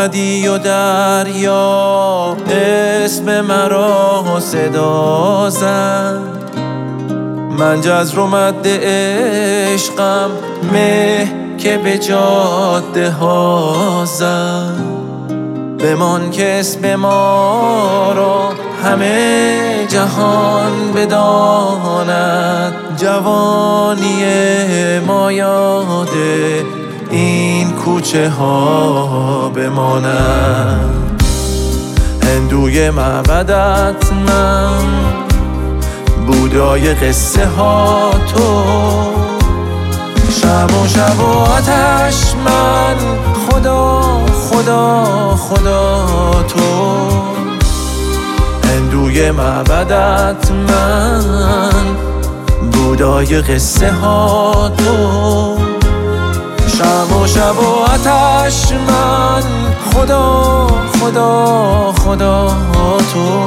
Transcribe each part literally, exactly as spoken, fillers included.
آمدی و دریا اسم مرا صدا زد. من جزر و مد عشقم مه که به جاده ها زد. بمان که اسم ما را همه جهان بداند. جوانی ما یاد این کوچه ها بماند. هندوی معبدت من، بودای قصه ها تو. شب و شب و آتش من، خدا خدا خدا تو. هندوی معبدت من، بودای قصه ها تو. شب و شب و آتش من، خدا خدا خدا تو.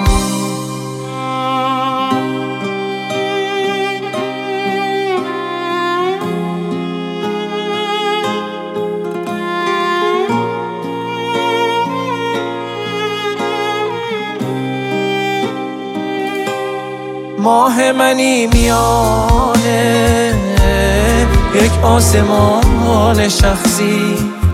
ماه منی میانه یک آسمان شخصی.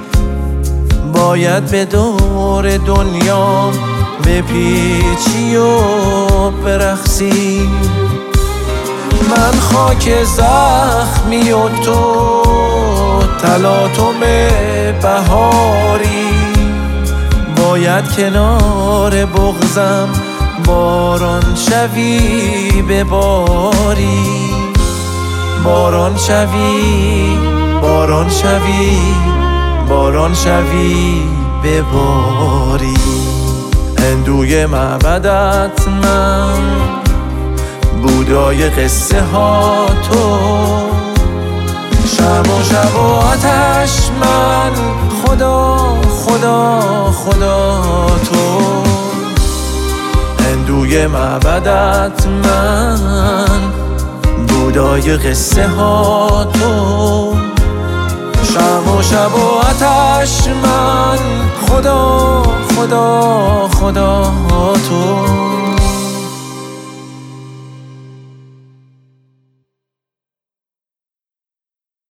باید به دور دنیا بپیچی و برقصی. من خاک زخمی و تو تلاطم بهاری. باید کنار بغضم باران شوی به باری. باران شوی باران شوی باران شوی به باری. هندوی معبدت من، بودای قصه ها تو. شب و شب و آتش من، خدا خدا خدا تو. هندوی معبدت من، بودای قصه ها تو. شب و شب و آتش من، خدا خدا خدا تو.